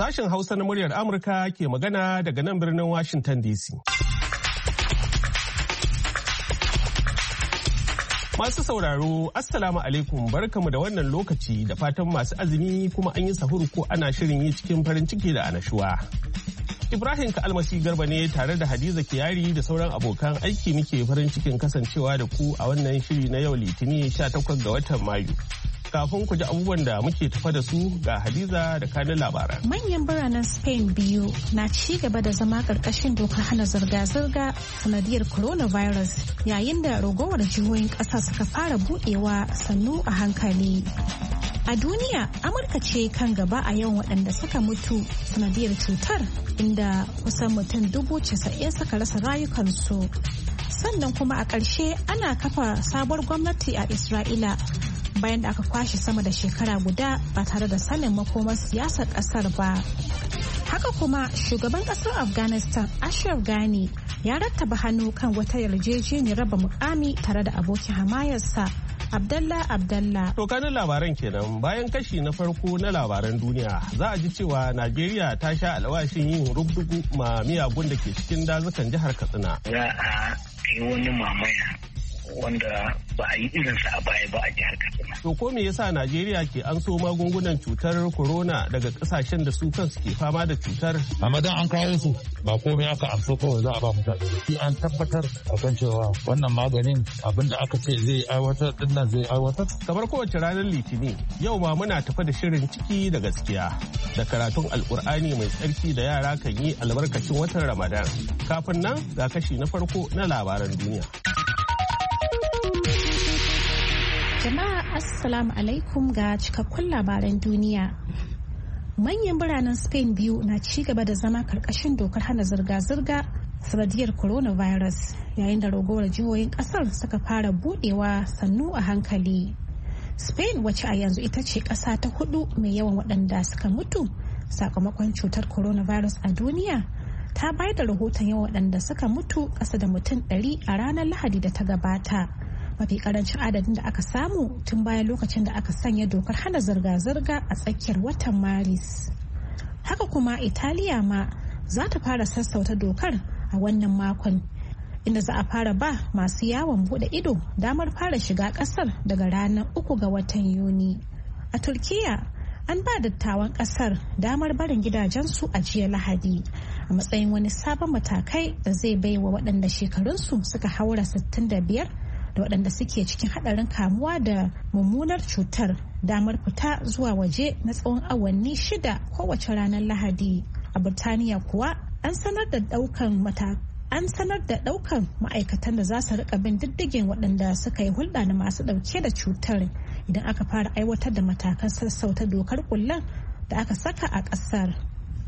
Sashen Hausa na muryar Amurka ke magana daga nan birnin Washington DC. Masu sauraro, Assalamu alaikum, barkamu da wannan lokaci da fatan masu azumi kuma an yi sahuru ko ana shirin yi cikin farin ciki da anashuwa. Ibrahim Ka'almasi Garba ne tare da Hadiza Kiyari da sauran abokan aiki muke farin cikin kasancewa da ku a wannan shiri na yau Litinin 18 ga watan Mayu. Kafin ku ji abubuwan da muke tafa da su ga Hadiza da kanin labaran. Manyan biranen Spain biyu na ci gaba da zama karkashin dokar hana zirga-zirga sanadiyar coronavirus yayin da ragowar jihohin ƙasa suka fara buɗewa sannu a hankali. A duniya, Amurka ce kan gaba a yawan waɗanda suka mutu sanadiyar cutar inda kusan mutum 90,000 suka rasa rayukansu. Sannan kuma a ƙarshe ana kafa sabuwar gwamnati a Isra'ila bayan da aka kwashe sama da shekara guda ba tare da sanin makomar siyasar ƙasar ba. Haka kuma shugaban ƙasar Afghanistan Ashraf Ghani ya rattaba hannu kan wata yarjejeniyar raba mukami tare da abokin hamayarsa Abdallah. To kanin labaran kenan bayan kashi na farko na labaran duniya za a ji cewa Najeriya ta sha alwashin yin rubdugu ma miyagun da ke cikin dazukan jihar Katsina. Za a yi wani mamaya wanda ba a yi irinsa a baya ba a jihar Katsina. To ko me yasa Najeriya ke an so magungunan cutar corona daga kasashen da su kansu ke fama da cutar? Amma dan an kawo su ba komai aka amso kawai za a ba mutane. Shi an tabbatar akan cewa wannan maganin abin da aka ce zai aiwatar din nan zai aiwatar. Kamar kowace ranar Litinin yau ma muna tafa da shirin ciki da gaskiya da karatun Alkur'ani mai tsarki da yara kan yi albarkacin watan Ramadan. Kafin nan ga kashi na farko na labaran duniya. Jama'a Assalamu alaikum ga cikakkun labaran duniya. Manyan biranen Spain biyu na ci gaba da zama karkashin dokar hana zirga-zirga sanadiyar coronavirus yayin da ragowar jihohin kasar suka fara budewa sannu a hankali. Spain wacce a yanzu ita ce kasa ta 4 mai yawan waɗanda suka mutu sakamakon cutar coronavirus a duniya ta bayar da rahoton yawan waɗanda suka mutu ƙasa da mutum 100 a ranar Lahadi da ta gabata. Mafi karancin adadin da aka samu tun bayan lokacin da aka sanya dokar hana zirga-zirga a tsakiyar watan Maris. Haka kuma Italiya ma za ta fara sassauta dokar a wannan makon, inda za a fara ba masu yawon bude ido damar fara shiga kasar daga ranar 3 ga watan Yuni. A Turkiya an ba dattawan kasar damar barin gidajensu a jiya Lahadi a matsayin wani sabon matakai da zai baiwa waɗanda shekarunsu suka haura 65 da waɗanda suke cikin haɗarin kamuwa da mummunar cutar damar fita zuwa waje na tsawon awanni 6 kowace ranar Lahadi. A Birtaniya kuwa an sanar da ɗaukan ma'aikatan da za su rika bin diddigin waɗanda suka yi hulɗa da masu ɗauke da cutar idan aka fara aiwatar da matakan sassauta dokar kullen da aka saka a ƙasar.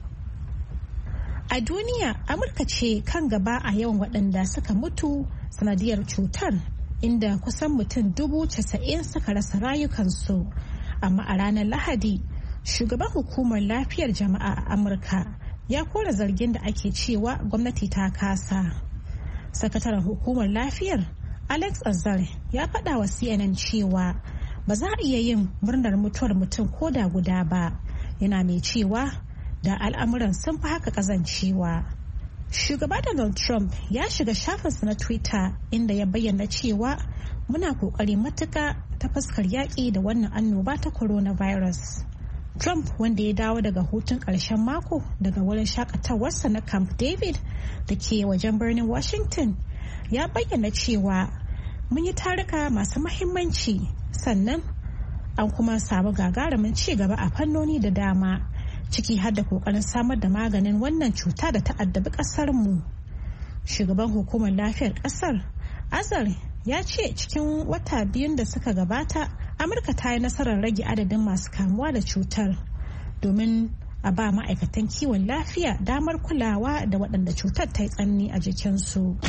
A duniya, Amurka ce kan gaba a yawan waɗanda suka mutu sanadiyar cutar, inda kusan mutum 90,000 suka rasa rayukansu. Amma a ranar Lahadi, shugaban hukumar lafiyar jama'a a Amurka ya kora zargin da ake cewa gwamnati ta kasa. Sakataren hukumar lafiyar Alex Azar ya faɗa wa CNN cewa ba za a iya yin murnar mutuwar mutum ko da guda ba, yana mai cewa da al'amuran sun fi haka kazancewa. Shugaba Donald Trump ya shiga shafinsa na Twitter inda ya bayyana cewa muna kokari matuka ta fuskar yaƙi da wannan annoba ta coronavirus. Trump, wanda ya dawo daga hutun ƙarshen mako daga wurin shakatawarsa na Camp David da ke wajen birnin Washington, ya bayyana cewa mun yi taruka masu mahimmanci sannan an kuma samu gagarumin ci gaba a fannoni da dama, ciki har da kokarin samar da maganin wannan cuta da ta addabi kasar mu. Shugaban hukumar lafiyar kasar Azar ya ce cikin wata biyun da suka gabata Amurka ta yi nasarar rage adadin masu kamuwa da cutar domin a ba ma'aikatan kiwon lafiya damar kulawa da waɗanda cutar ta yi tsanani a jikinsu.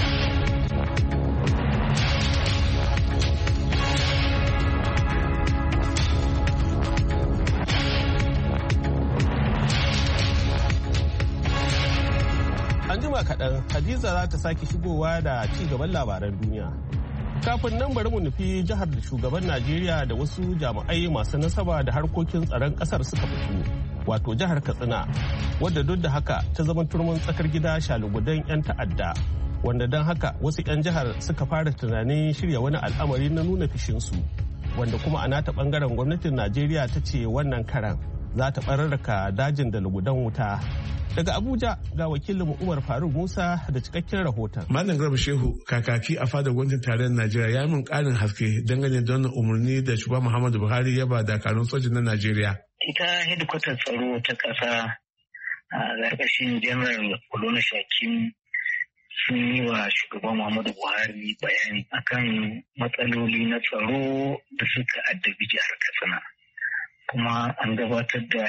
Anjima kaɗan Hadiza za ta sake shigowa da ci gaban labaran duniya. Kafin nan bari mu nufi jihar da shugaban Najeriya da wasu jami'ai masu nasaba da harkokin tsaron ƙasar suka fito wato jihar Katsina, wadda duk da haka ta zama turmin tsakar gida shalugudan 'yan ta'adda, wanda don haka wasu 'yan jihar suka fara tunanin shirya wani al'amari na nuna fishinsu, wanda kuma a nata bangaren gwamnatin Najeriya ta ce wannan karan za ta bararraka dajin da lugudan wuta. Daga Abuja ga wakilinmu Umar Faruk Musa da cikakken rahoton. Malam Garba Shehu, kakaki a fadar gwamnatin tarayyar Najeriya, ya min ƙarin haske dangane da wannan umarni da shugaba Muhammadu Buhari ya ba dakarun sojin na Najeriya. Ita hedikwatar tsaro ta ƙasa a ƙarƙashin General Olusegun sun yi wa shugaban Muhammadu Buhari bayani akan matsaloli na tsaro da suka addabi jihar Katsina. Kuma an gabatar da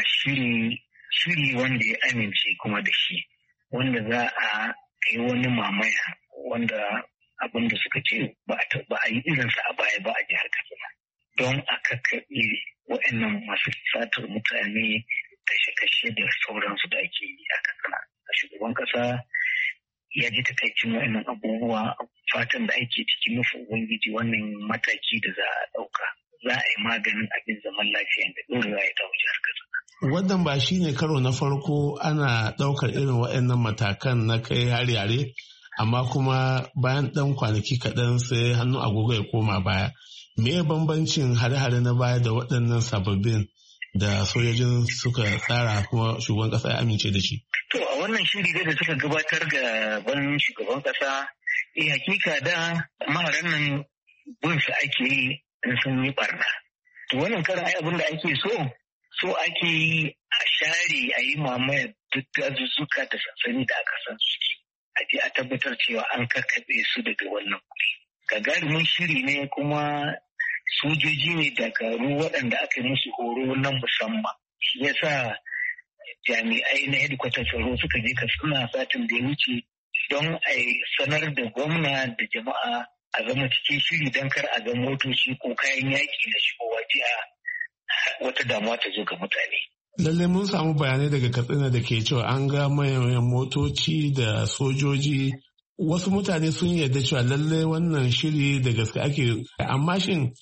shiri wanda ya amince kuma da shi, wanda za a kai wani mamaya wanda abin da suka ce ba a yi irinsa a baya ba a jihar Katsina, don a kakkaɓe waɗannan masu satar mutane kashe-kashe da sauransu da ake yi a Katsina. A shugaban ƙasa ya ji takaicin waɗannan abubuwa, fatan da ake cikin nufin Ubangiji wannan mataki da za a ɗauka za a yi maganin abin zaman lafiya da ɗorewa ya dawo jihar Katsina. Wannan ba shi ne karo na farko ana ɗaukar irin waɗannan matakan na kai hare-hare, amma kuma bayan ɗan kwanaki kaɗan sai hannu agogo ya koma baya. Me ya bambancin hare-hare na baya da waɗannan sababbin da sojojin suka tsara kuma shugaban ƙasa ya amince da shi? To a wannan shiri da suka gabatar ga ban shugaban ƙasa, hakika da maharan nan bin su ake yi in sun yi barna. To wannan karan ai abin da ake so ake yi a share a yi mamayar duk dazuzzuka da sansani da aka san suke. A je a tabbatar cewa an kakkaɓe su daga wannan wuri. Gagarumin shiri ne kuma sojoji ne dakaru waɗanda aka yi musu horo na musamman. Shi yasa jami'ai na hedikwatar tsaro suka je Katsina satin da ya wuce don a sanar da gwamna da jama'a a zama cikin shiri don kar a ga motoci ko kayan yaƙi da shigowa jiya wata damuwa ta zo ga mutane. Lallai mun samu bayanai daga Katsina da ke cewa an ga manyan motoci da sojoji. Wasu mutane sun yarda cewa lallai wannan shiri da gaske ake, amma shin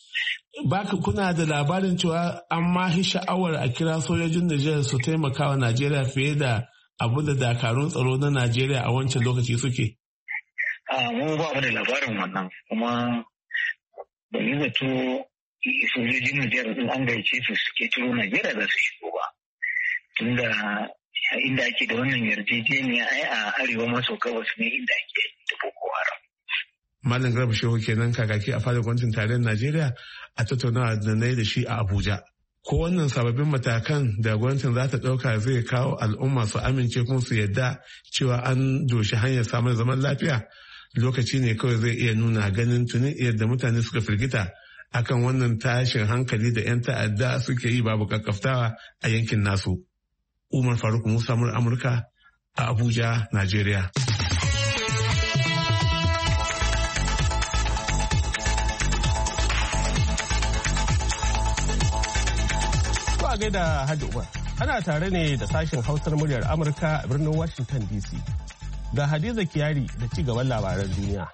kuna da labarin cewa an mahi sha'awar a kira sojojin Najeriya su taimaka wa Najeriya fiye da abu da dakarun tsaro na Najeriya a wancan lokaci suke? Mu ba mu da labarin wannan, kuma ba yi zato sojojin Najeriya din an gaice su suke turo Najeriya za su shigo ba. Tunda inda ake da wannan yarjejeniya ai a arewa maso gabas ne inda ake da Boko Haram. Malam Garba Shehu kenan kakaki a fadar gwamnatin tarayyar Najeriya a tattaunawa da na yi da shi a Abuja. Ko wannan sababbin matakan da gwamnatin za ta ɗauka zai kawo al'umma su amince kuma su yadda cewa an doshi hanyar samun zaman lafiya? Lokaci ne kawai zai iya nuna, ganin tuni yadda mutane suka firgita akan wannan tashin hankali da 'yan ta'adda suke yi babu kakkaftawa a yankin nasu. Umar Faruk Musa, Amurka a Abuja, Najeriya. To a gaida Hajji Umar, ana tare ne da sashen Hausar muryar Amurka a birnin Washington DC. Ga Hadiza Kiyari da ci gaban labaran duniya.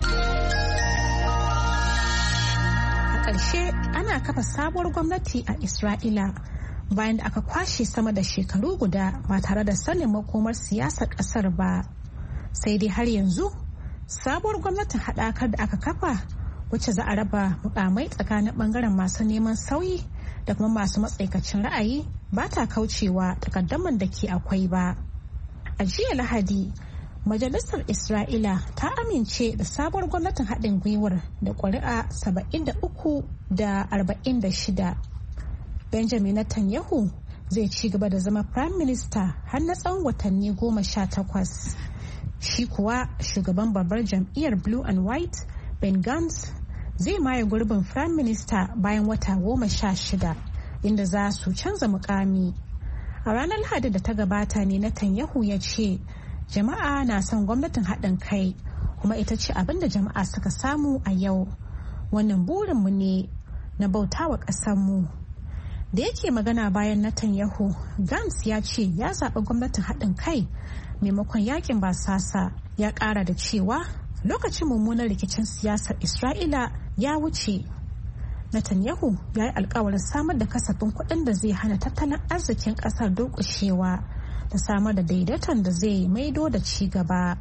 A ƙarshe ana kafa sabuwar gwamnati a Isra'ila bayan da aka kwashe sama da shekaru guda ba tare da sanin makomar siyasar ƙasar ba. Sai dai har yanzu sabuwar gwamnatin haɗakar da aka kafa, wacce za a raba mukamai tsakanin ɓangaren masu neman sauyi da kuma masu matsaikacin ra'ayi, ba ta kaucewa takaddaman da ke akwai ba. A jiya Lahadi, Majalisar Isra'ila ta amince da sabuwar gwamnatin haɗin gwiwar da ƙuri'a 73 da 46. Benjamin Netanyahu zai ci gaba da zama Prime Minister har na tsawon watanni 18. Shi kuwa shugaban babbar jam'iyyar Blue and White, Ben Gantz, zai maye gurbin Prime Minister bayan wata 16, inda za su canza mukami. A ranar Lahadi da ta gabata ne Netanyahu ya ce, jama'a na son gwamnatin haɗin kai, kuma ita ce abin da jama'a suka samu a yau. Wannan burinmu ne na bautawa ƙasarmu. Da yake magana bayan Netanyahu, Gantz ya ce ya zaɓi gwamnatin haɗin kai maimakon yakin basasa. Ya ƙara da cewa lokacin mummunar rikicin siyasar Isra'ila ya wuce. Netanyahu ya yi alkawarin samar da kasafin kuɗin da zai hana tattalin arzikin ƙasar durƙushewa da samar da daidaiton da zai maido da ci gaba.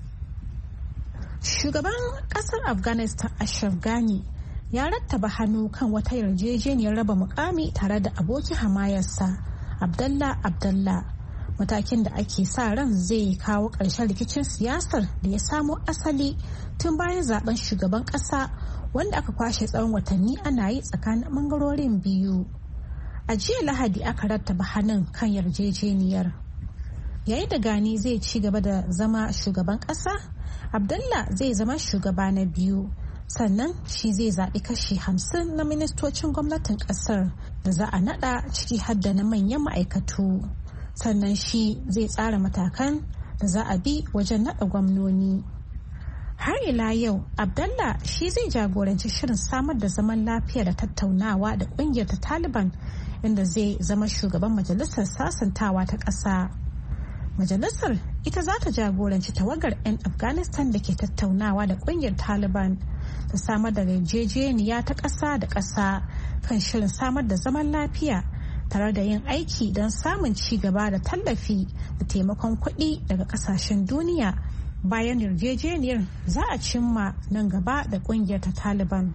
Shugaban ƙasar Afghanistan Ashraf Ghani ya rattaba hannu kan wata yarjejeniyar raba mukami tare da abokin hamayarsa Abdullah, matakin da ake sa ran zai kawo ƙarshen rikicin siyasar da ya samo asali tun bayan zaben shugaban ƙasa wanda aka kwashe tsawon watanni ana yi tsakanin bangarorin biyu. A jiya Lahadi aka rattaba hannun kan yarjejeniyar. Yayin da Gani zai ci gaba da zama shugaban ƙasa, Abdullah zai zama shugaba na biyu. Sannan shi zai zaɓi kashi 50 na ministocin gwamnatin ƙasar da za a naɗa ciki har da na manyan ma'aikatu. Sannan shi zai tsara matakan da za a bi wajen naɗa gwamnoni. Har ila yau, Abdullah shi zai jagoranci shirin samar da zaman lafiya da tattaunawa da ƙungiyar ta Taliban, inda zai zama shugaban majalisar sasantawa ta ƙasa. Majalisar ita za ta jagoranci tawagar 'yan Afghanistan da ke tattaunawa da ƙungiyar Taliban ta samar da yarjejeniya ta ƙasa da ƙasa kan shirin samar da zaman lafiya tare da yin aiki don samun ci gaba da tallafi da taimakon kuɗi daga ƙasashen duniya. Bayan yarjejeniyar za a cimma nan gaba da ƙungiyar ta Taliban.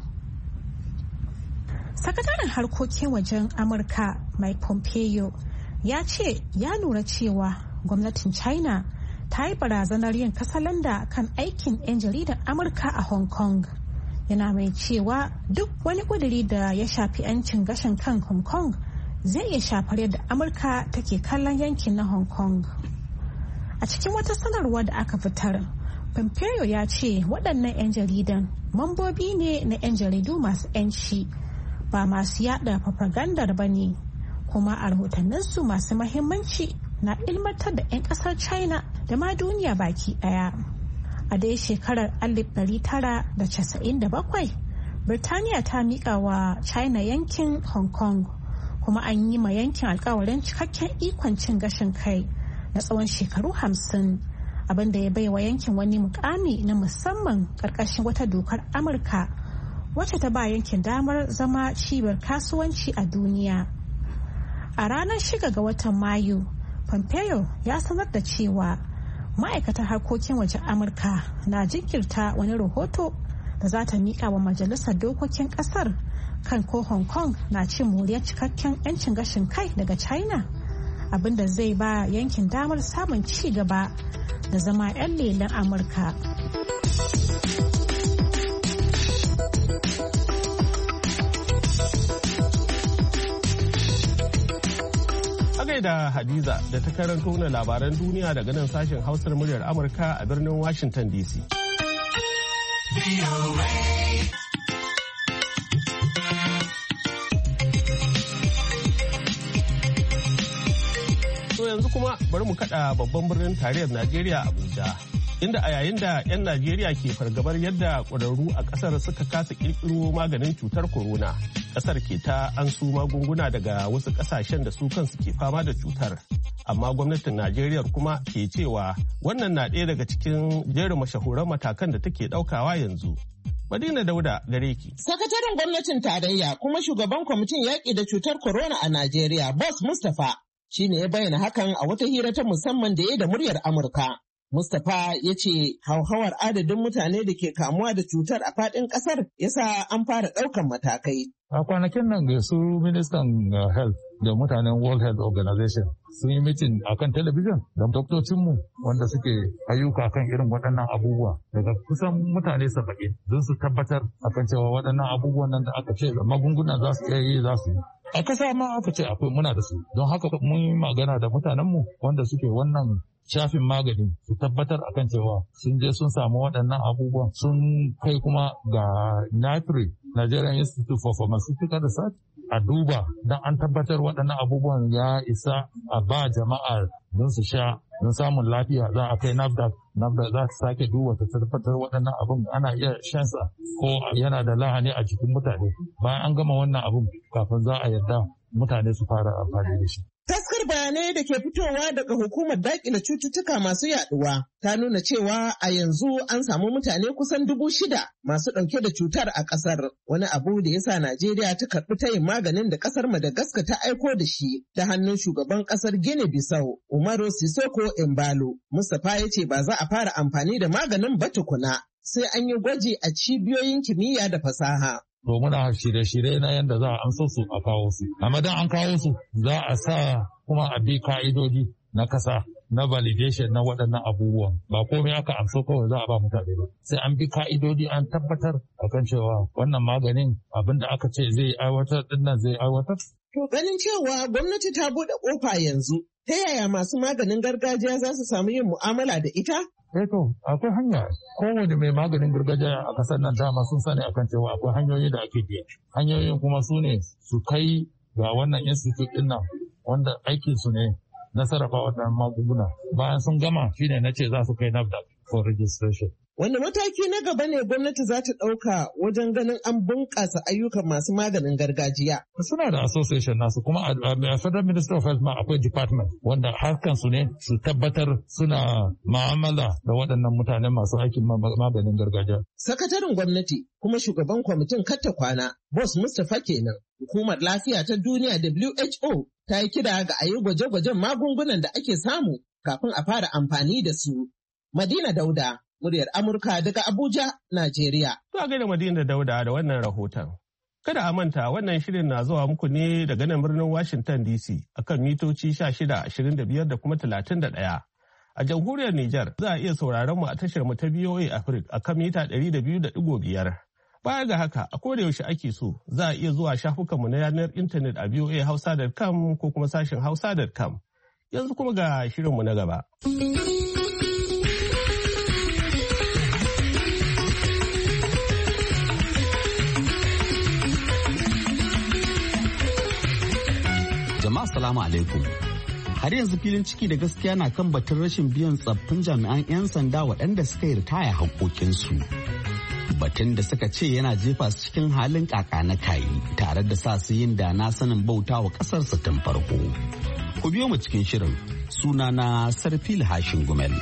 Sakataren harkokin wajen Amurka Mike Pompeo ya ce ya lura cewa gwamnatin China ta yi barazanar yin katsalanda kan aikin 'yan jaridar Amurka a Hong Kong. Yana mai cewa duk wani ƙuduri da ya shafi 'yancin gashin kan Hong Kong zai iya shafar yadda Amurka take kallon yankin na Hong Kong. A cikin wata sanarwa da aka fitar, Pompeo ya ce waɗannan 'yan jaridan mambobi ne na 'yan jaridu masu 'yanci, ba masu yada propagandar ba ne, kuma a rahotanninsu masu mahimmanci na ilmantar da 'yan ƙasar China da ma duniya baki ɗaya. A dai shekarar 1997, Birtaniya ta miƙa wa China yankin Hong Kong, kuma an yi ma yankin alkawarin cikakken ikon cin gashin kai na tsawon shekaru 50, abinda ya bai wa yankin wani mukami na musamman karkashin wata dokar Amurka wacce ta ba yankin damar zama cibiyar kasuwanci a duniya. A ranar 6 ga watan Mayu, Pompeo ya sanar da cewa ma'aikatar harkokin wajen Amurka na jinkirta wani rahoto da za ta miƙa wa Majalisar Dokokin ƙasar kan ko Hong Kong na cin moriyar cikakken 'yancin gashin kai daga China, abinda zai ba yankin damar samun ci gaba da zama 'yan lelen Amurka. Da Hadiza da ta karanto na labaran duniya daga nan sashen Hausar muryar Amurka a birnin Washington DC. To yanzu kuma bari mu kada babban birnin tarayyar Najeriya Abuja. Inda a yayin da 'yan Najeriya ke fargabar yadda ƙwararru a ƙasar suka kasa ƙirƙiro maganin cutar corona, ƙasar ke ta an su magunguna daga wasu ƙasashen da su kansu ke fama da cutar. Amma gwamnatin Najeriya kuma ke cewa wannan na ɗaya daga cikin jerin mashahuran matakan da take ɗaukawa yanzu. Madina Dauda gare ki. Sakataren gwamnatin tarayya kuma shugaban kwamitin yaƙi da cutar corona a Najeriya, Boss Mustapha, shine ya bayyana hakan a wata hira ta musamman da ya da muryar Amurka. Mustapha ya ce hauhawar adadin mutane da ke kamuwa da cutar a faɗin ƙasar yasa an fara ɗaukan matakai. A kwanakin nan ga su ministan health da mutanen World Health Organization sun yi mitin a kan talabijin da doktocinmu wanda suke ayyuka kan irin waɗannan abubuwa daga kusan mutane 70 don su tabbatar akan cewa waɗannan abubuwan nan da aka ce magunguna za su iya yi za su yi. A kasa ma aka ce akwai muna da su don haka mun yi magana da mutanenmu wanda suke wannan shafin magani su tabbatar akan cewa sun je sun samu waɗannan abubuwan sun kai kuma ga NIPRI, Nigerian Institute for Pharmaceutical Research, a duba don an tabbatar waɗannan abubuwan ya isa a ba jama'a don su sha don samun lafiya. Za a kai NAFDAC za ta sake duba ta tabbatar waɗannan abun ana iya shansa ko yana da lahani a jikin mutane. Bayan an gama wannan abun kafin za a yarda mutane su fara amfani da shi. Taskar bayanai da ke fitowa daga hukumar daƙile cututtuka masu yaduwa ta nuna cewa a yanzu an samu mutane kusan 6,000 masu ɗauke da cutar a ƙasar. Wani abu da ya sa Najeriya ta karɓi tayin maganin da ƙasar Madagascar ta aiko da shi ta hannun shugaban ƙasar Guinea Bissau, Umaru Sisoko Embalo. Mustapha ya ce ba za a fara amfani da maganin ba tukuna, sai an yi gwaji a cibiyoyin kimiyya da fasaha. To muna shirye-shirye na yadda za a amsa su a kawo su. Amma dan an kawo su za a sa kuma a bi ka'idodi na kasa na validation na waɗannan abubuwan. Ba komai aka amsa kawai za a ba mutane ba. Sai an bi ka'idodi an tabbatar akan cewa wannan maganin abin da aka ce zai aiwatar din nan zai aiwatar. To ganin cewa gwamnati ta buɗe ƙofa yanzu, ta yaya masu maganin gargajiya za su samu yin mu'amala da ita? To, akwai hanya. Kowane mai maganin gargajiya a kasar nan dama sun sani akan cewa akwai hanyoyi da ake biya. Hanyoyin kuma su ne su kai ga wannan institute din nan wanda aikin su ne na sarrafa wannan magunguna. Bayan sun gama shine na ce za su kai NAFDAC for registration. Wanda mataki na gaba ne gwamnati za ta ɗauka wajen ganin an bunƙasa ayyukan masu maganin gargajiya? Suna da association nasu kuma a Federal Ministry of Health ma akwai department wanda harkan su ne su tabbatar suna ma'amala da waɗannan mutane masu aikin maganin gargajiya. Sakataren gwamnati kuma shugaban kwamitin katta kwana, Boss Mustapha kenan. Hukumar Lafiya ta Duniya WHO ta yi kira ga a yi gwaje-gwajen magungunan da ake samu kafin a fara amfani da su. Madina Dauda, muryar Amurka daga Abuja, Najeriya. To a gaida Madina Dauda da wannan rahoton. Kada a manta wannan shirin na zuwa muku ne daga nan birnin Washington DC akan mitoci 16, 25 da kuma 31. A jamhuriyar Nijar za a iya sauraron mu a tashar mu ta BOA Africa akan mita 200.5. Baya ga haka a koda yaushe ake so za a iya zuwa shafukanmu na yanar intanet a boahausa.com ko kuma sashin hausa.com. Yanzu kuma ga shirinmu na gaba. Jama'a salamu alaikum. Har yanzu filin ciki da gaskiya na kan batun rashin biyan tsaffin jami'an 'yan sanda waɗanda suka yi ritaya haƙoƙinsu. Batun da suka ce yana jefa su cikin halin kaka na kayi tare da sa su yin da na sanin bauta wa ƙasar su tun farko. Ku biyo mu cikin shirin sunana Sarfil Hashin Gumel.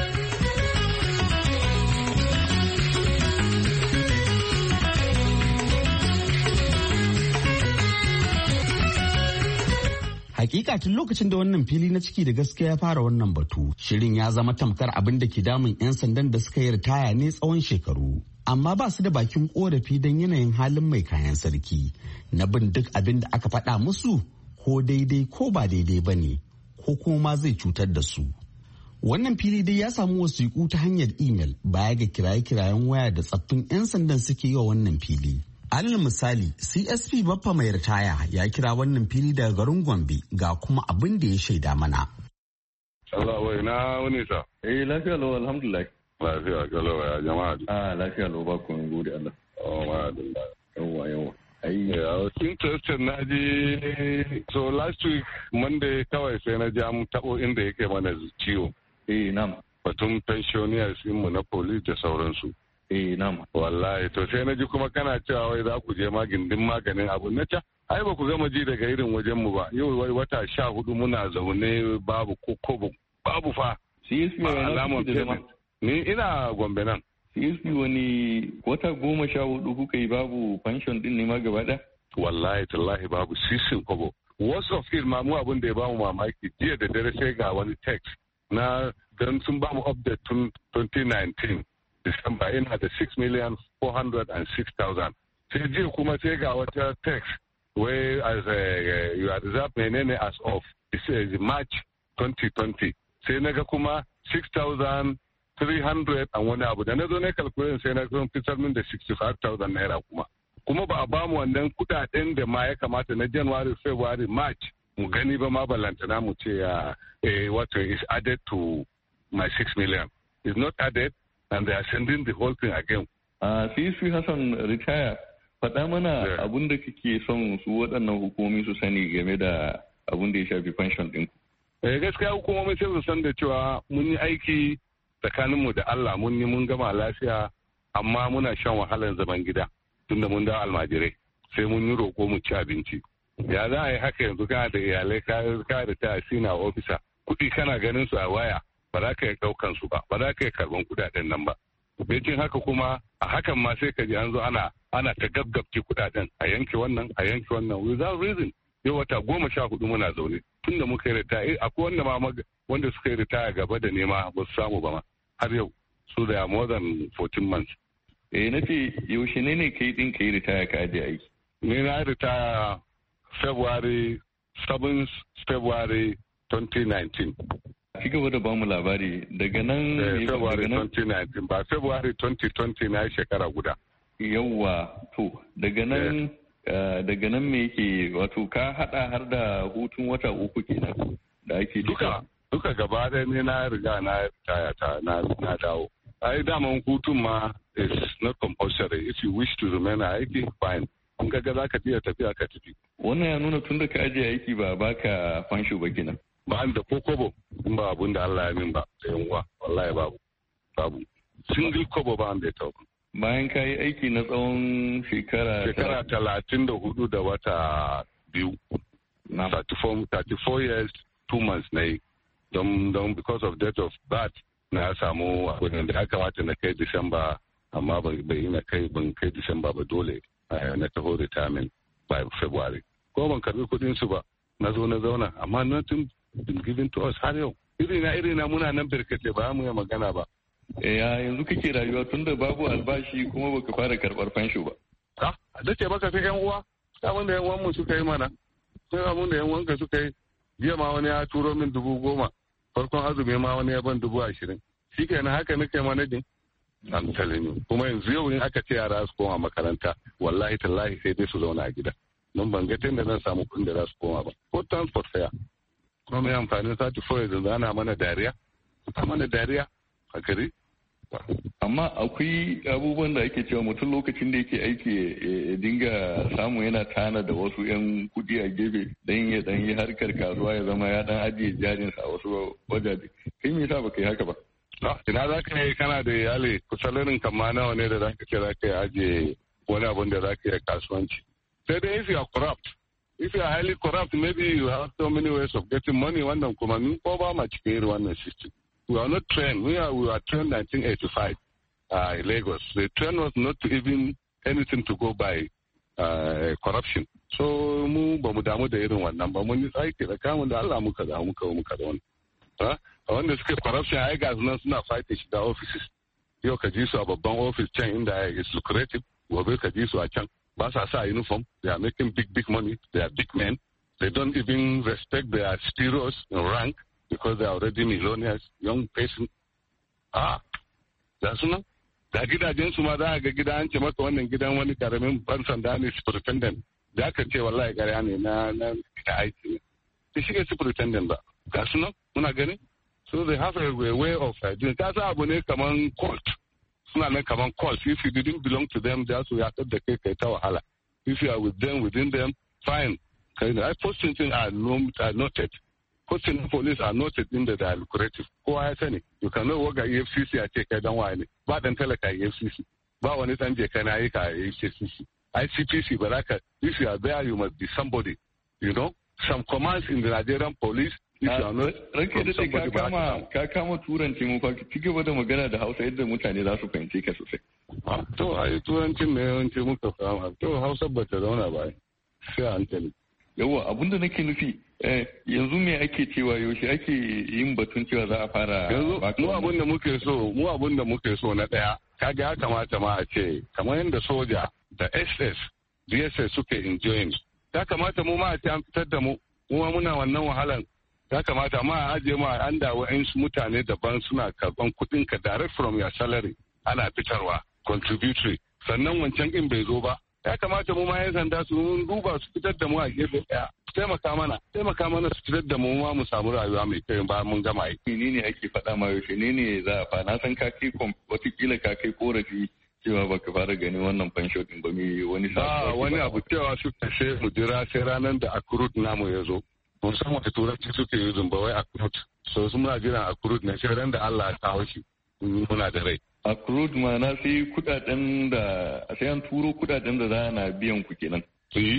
Hakika tun lokacin da wannan fili na ciki da gaskiya ya fara wannan batu, shirin ya zama tamkar abin da ke damun 'yan sandan da suka yi ritaya ne tsawon shekaru. Amma ba su da bakin korafi don yanayin halin mai kayan sarki na bin duk abin da aka faɗa musu ko daidai ko ba daidai ba ne ko kuma zai cutar da su. Wannan fili dai ya samu wasiƙu ta hanyar imel baya ga kiraye-kirayen waya da tsaffin 'yan sandan suke yi wa wannan fili. Alal misali, CSP Baffa mai ritaya ya kira wannan fili daga garin Gombe ga kuma abin da ya shaida mana. Allah wai na wani sa. Lafiya lau alhamdulillah. Lafiya kalau ya jama'a. Lafiya lau ba kun gode Allah. Oh ma'adallah. Yawa. Interested na ji so last week Monday kawai sai na ji an taɓo inda yake mana ciwo. Nam. Batun pensioners mu na police da sauransu. Nam. Wallahi to sai na ji kuma kana cewa wai za ku je gindin maganin abu na ca. Ai ba ku gama ji daga irin wajen mu ba. Yau wai wata 14 muna zaune babu kokobo. Babu fa. CSP alamun payment. Ni ina Gombe nan. CSP wani wata 14 kuka yi babu pension din ne ma gaba ɗaya? Wallahi tallahi babu sisin kobo. Worst of it ma mu abin da ya bamu mamaki jiya da dare sai ga wani text na don sun bamu update tun 2019 December ina da 6,406,000. Sai jiya kuma sai ga wata text where as you are reserved menene as of March 2020. Sai na ga kuma 6,300 and wani abu da na zo na calculation sai na zo fitar min da 65,000 naira kuma ba a bamu wannan kudaden da ma ya kamata na January, February, March mu gani ba ma balantana mu ce wato is added to my 6 million. It's not added and they are sending the whole thing again. CSP Hassan retire faɗa mana abun da kake son su waɗannan hukumomi su sani game da abun da ya shafi pension ɗinku. Gaskiya hukumomi sai su san da cewa mun yi aiki tsakaninmu da Allah mun gama lafiya amma muna shan wahalar zaman gida tunda mun dawo almajirai sai mun yi roƙo mu ci abinci ya za a yi haka yanzu kana da iyalai ka da ta sina ofisa kuɗi kana ganin su a waya ba za ka yi ɗaukan su ba za ka yi karɓan kuɗaɗen nan ba. Becin haka kuma a hakan ma sai ka ji an zo ana ta gaggabce kuɗaɗen a yanke wannan without reason. Yau wata 14 muna zaune tun da muka yi ritaya akwai wanda suka yi ritaya gaba da nema ba su samu ba ma har yau su da more than 14 months. Na ce yaushe ne kai din ka yi ritaya ka ajiye aiki? Ni na ritaya February 7th February 2019. Ci gaba da bamu labari daga nan. February 2019 ba February 2020 na shekara guda. Yawwa to daga nan. Daga nan me yake wato ka hada har da hutun wata 3 kenan da ake duka gaba ɗaya ne na riga na ritaya na dawo. Ai daman hutun ma is not compulsory. If you wish to remain a aiki fine. In ga za ka iya tafiya ka tafi. Wannan ya nuna tun da ka ajiye aiki ba baka fansho ba kenan. Ba da ko kobo in ba abun da Allah ya min ba da yanwa wallahi babu. Single kobo ba an da ya bayan ka yi aiki na tsawon shekara 34 da wata 2 34 years 2 months na yi don because of date of birth na samu abin da ya kamata na kai Disamba amma ban kai Disamba ba dole na taho retirement by February ko ban karbi kudin su ba na zo na zauna amma nothing been given to us har yau irina muna nan birkate ba mu yi magana ba. Yanzu kake rayuwa tun da babu albashi kuma baka fara karɓar fansho ba. Da ce baka sai yan uwa, abin da yan uwan mu suka yi mana, sai abin da yan uwanka suka yi, jiya ma wani ya turo min 10,000, farkon azumi ma wani ya ban 20,000. Shi kenan haka nake manajin. I'm telling you. Kuma yanzu yau in aka ce yara su koma makaranta, wallahi tallahi sai dai su zauna a gida. Don ban ga da zan samu kuɗin da za su koma ba. Ko transport fare. Kuma mai amfanin 34 yanzu ana mana dariya. A gari. Amma akwai abubuwan da ake cewa mutum lokacin da yake aiki ya dinga samu yana tana da wasu 'yan kudi a gefe don ya dan yi harkar kasuwa ya zama ya dan ajiye jarinsa a wasu wajaje. Kai me yasa baka yi haka ba? Ina za ka yi kana da iyali kusurin kama nawa ne da za ka ce za ka yi ajiye wani abun da za ka yi kasuwanci. Sai dai if you are corrupt. If you are highly corrupt maybe you have so many ways of getting money wannan kuma mun ko ba ma cikin irin wannan system. We are not trained. We were trained 1985 in Lagos. The train was not even anything to go by corruption. So mu ba mu damu da irin wannan ba mun yi aiki da kamun da Allah muka da wannan. Wanda suke corruption ai ga nan suna fight shi da offices. Yau ka ji su a babban office can inda is lucrative. Gobe ka ji su a can. Ba sa sa uniform. They are making big money. They are big men. They don't even respect their stereos in rank. Because they are already millionaires, young person. Da suna? Da gidajen su ma za a ga gida an ce maka wannan gidan wani karamin ban sanda ne superintendent. Da aka ce wallahi ƙarya ne na gida aiki ne. Su shiga superintendent ba. Ga suna? Muna gani? So they have a way of doing. Ta sa abu ne kaman cult. Suna nan kaman cult. If you didn't belong to them, za su yaƙar da kai ta wahala. If you are within them, fine. I posting things are noted. Posting police are noted in the lucrative. Kowa ya sani. You cannot work at EFCC a ce kai dan waye ne. Ba dan talaka EFCC. Ba wani dan je kana yi ka EFCC. ICPC ba za ka. If you are there, you must be somebody. You know? Some commands in the Nigerian police. If you are not. Ranke ka kama turanci mu fa ci gaba da magana da Hausa yadda mutane za su fahimce ka sosai. To ai turancin ne yawanci muka fahimta. To Hausa ba ta zauna ba. Sai hankali. Yawwa abinda nake nufi yanzu me ake cewa yaushe ake yin batun cewa za a fara yanzu mu abin da muke so na daya kaga ya kamata ma a ce kamar yadda soja da SS DSS suke enjoying ya kamata mu ma a ce an fitar da mu ma muna wannan wahalan ya kamata ma a ajiye ma an da wa'ansu mutane daban suna karban kuɗin ka direct from your salary ana fitarwa contributory sannan wancan din bai zo ba ya kamata mu ma yan sanda su duba su fitar da mu a gefe daya taimaka mana su fitar da mu ma mu samu rayuwa mai kyau ba mun gama yi. Ni ne ake faɗa ma yaushe ne za a fa na san ka kai watakila ka kai korafi cewa baka fara gani wannan fansho din ba mai wani sa wani abu cewa su kashe mu jira sai ranar da akurut namu ya zo. Mun san wata turanci suke yi zumba wai akurut. So su muna jiran akurut ne sai ran da Allah ya kawo shi muna da rai. Akurut ma na sai kudaden da sai an turo kudaden da za na biyan ku kenan.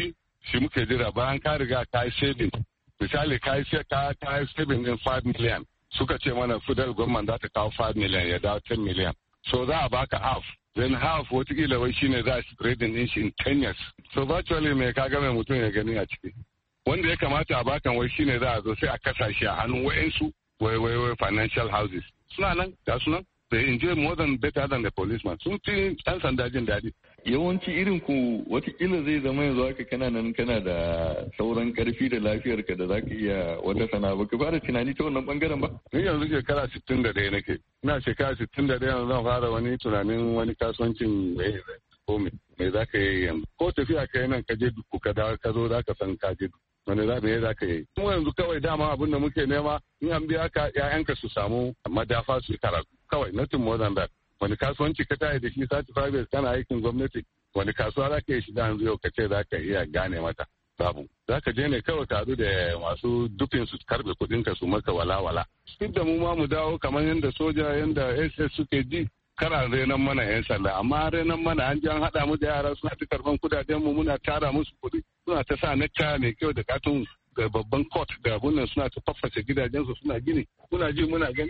shi muke jira bayan ka riga ka yi saving. Misali ka yi saving din 5 million. Suka ce mana federal government za ta kawo 5 million ya dawo 10 million. So za a baka half. Then half watakila wai shine za a spreading din shi in 10 years. So virtually mai kaga mai mutum ya gani a ciki. Wanda ya kamata a bakan wai shine za a zo sai a kasa shi a hannun wa'ensu wai financial houses. Suna nan, ga su nan. They enjoy more than better than the policeman. Sun fi ɗan sanda jin daɗi. Yawanci irin ku watakila zai zama yanzu haka kana nan kana da sauran karfi da lafiyarka da za ka iya wata sana'a ba ka fara tunani ta wannan bangaren ba? Ni yanzu shekara 61 nake. Ina shekara 61 yanzu zan fara wani tunanin wani kasuwancin me za ka yi yanzu. Ko tafiya ka yi nan ka je duku ka dawo ka zo za ka san ka je duku. Wani za ka yi. Mu yanzu kawai dama abin da muke nema in an biya ka 'ya'yanka su samu madafa su karatu. Kawai nothing more than that. Wani kasuwanci ka tayi da shi sati private kana aikin gwamnati wani kasuwa za ka yi shiga yanzu yau ka ce za ka iya gane mata babu za ka je ne kawai tare da masu dufin su karbe kudin ka su maka walawala duk da mu ma mu dawo kamar yadda soja yadda SS suke ji kara renan mana yan sanda amma renan mana an ji an haɗa mu da yara suna ta karban kudaden mu muna tara musu kuɗi suna ta sa nekta mai kyau da katon da babban court da abunan suna ta faffashe gidajensu suna gini muna ji muna gani.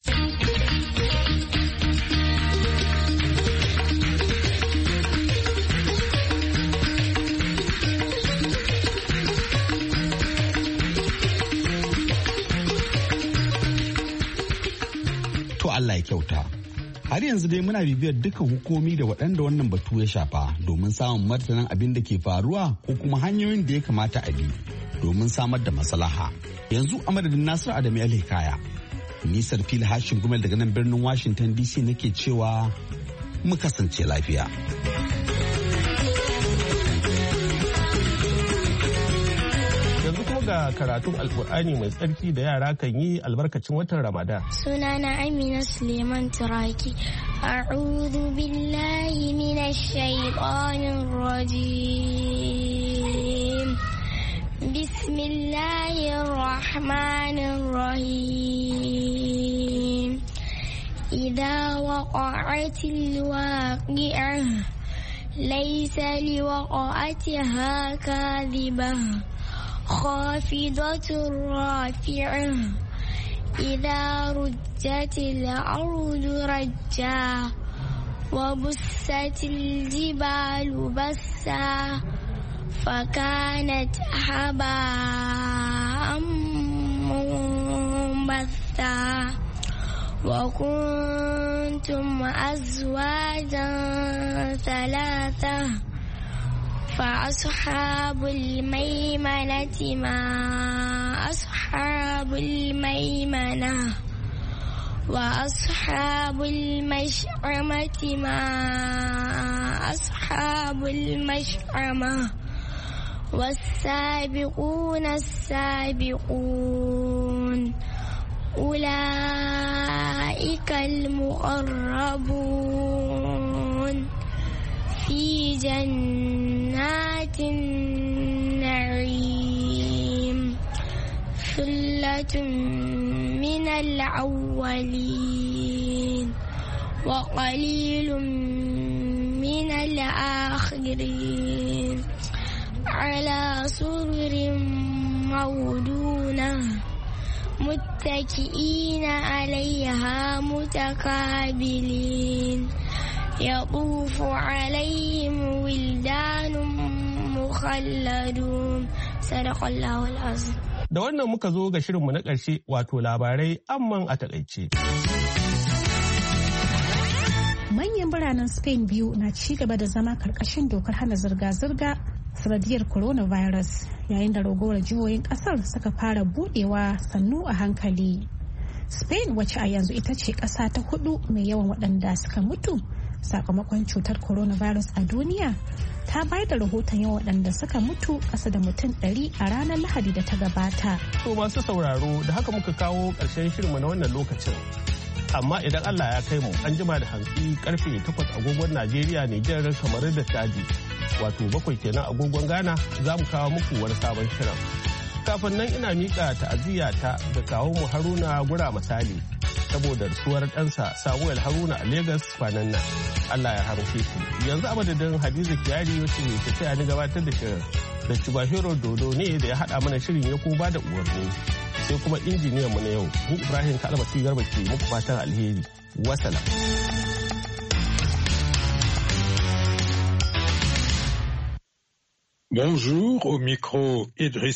To Allah ya kyauta. Har yanzu dai muna bibiyar dukkan hukumi da waɗanda wannan batu ya shafa domin samun martanin abin da ke faruwa ko kuma hanyoyin da ya kamata a bi domin samar da maslaha. Yanzu a madadin Nasiru Adamu Alhikaya. Nisar Fil Hashin Gumel daga nan birnin Washington DC nake cewa mu kasance lafiya. Yanzu kuma ga karatun Alkur'ani mai tsarki da yara kan yi albarkacin watan Ramadan. Sunana Amina Suleiman Turaki. A'udhu billahi minash shaitanir rajim. Bismillahir rahmanir rahim. Idza waqa'atil waqi'ah laysa liwaqa'atiha kadhibah. خافضة رافعة إذا رجت الأرض رجا وبست الجبال بسا فكانت هباء منبثا وكنتم أزواجا ثلاثة فأصحاب الميمنة ما أصحاب الميمنة وأصحاب المشأمة ما أصحاب المشأمة والسابقون السابقون أولئك المقربون في جنات النعيم ثلة من الأولين وقليل من الآخرين على سرر موضونة متكئين عليها متقابلين يطوف عليهم ولدان مخلدون صدق الله العظيم. Da wannan muka zo ga shirinmu na ƙarshe wato labarai amman a taƙaice. Manyan biranen Spain biyu na ci gaba da zama karkashin dokar hana zirga-zirga sanadiyar coronavirus yayin da ragowar jihohin kasar suka fara budewa sannu a hankali. Spain wacce a yanzu ita ce ƙasa ta 4 mai yawan waɗanda suka mutu sakamakon cutar coronavirus a duniya ta bayar da rahoton yawan waɗanda suka mutu ƙasa da mutum 100 a ranar Lahadi da ta gabata. To masu sauraro da haka muka kawo ƙarshen shirinmu na wannan lokacin. Amma idan Allah ya kai mu an jima da hantsi karfe 8 agogon Najeriya, Nijar, kamar da Chadi. Wato 7 kenan agogon Ghana za mu kawo muku wani sabon shirin. Kafin nan ina miƙa ta'aziyya ta da kawo mu Haruna Gura misali saboda rasuwar ɗansa Samuel Haruna a Legas kwanan nan. Allah ya harshe shi. Yanzu a madadin Hadiza Kiyari wacce ta ni gabatar da shirin da Chubahiro Dodo ne da ya haɗa mana shirin ya kuma ba da umarni. Sai kuma injiniyan mu na yau, ni Ibrahim Kalmasi Garba ke muku fatan alheri. Wasalam. Bonjour, au micro Idriss